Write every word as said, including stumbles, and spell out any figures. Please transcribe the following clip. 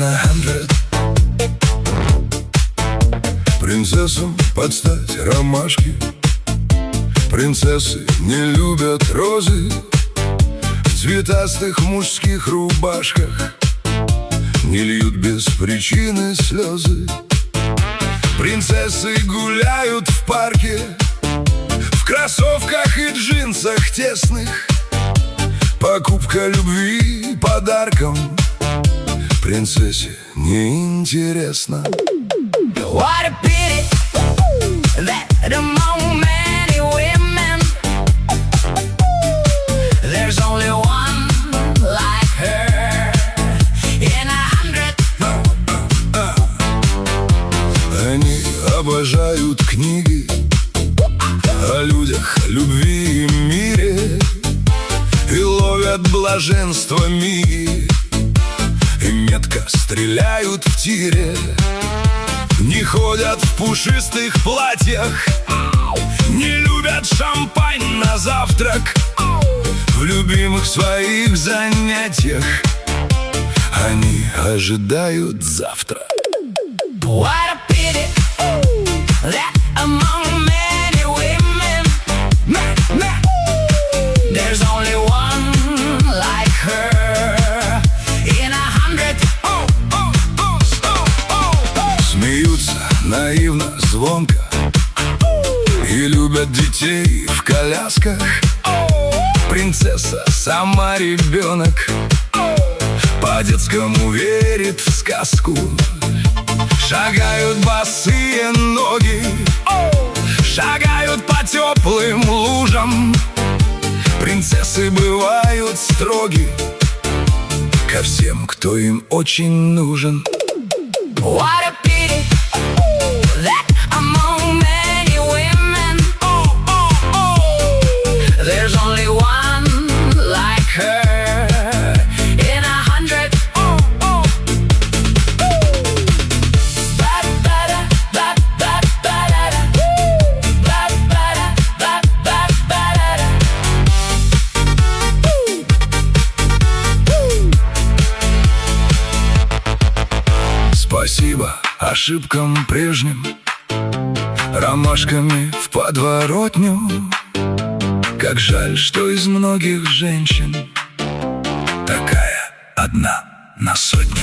a hundred. Принцессам подстать ромашки. Принцессы не любят розы в цветастых мужских рубашках, не льют без причины слезы. Принцессы гуляют в парке в кроссовках и джинсах тесных. Покупка любви подарком принцессе неинтересно. What a pity that among many women there's only one like her in a hundred. Они обожают книги о людях, любви и мире, и ловят блаженство миги, и метко стреляют в тире. Не ходят в пушистых платьях, не любят шампань на завтрак. В любимых своих занятиях они ожидают завтра. What a pity that among many women there's only one like her in a hundred. Смеются наивно, звонко и любят детей в колясках. Принцесса сама ребенок, по-детскому верит в сказку. Шагают босые ноги, шагают по теплым лужам. Принцессы бывают строги ко всем, кто им очень нужен. What a pity that among many women there's only one like her in a hundred. Спасибо ошибкам прежним, ромашками в подворотню. Как жаль, что из многих женщин такая одна на сотню.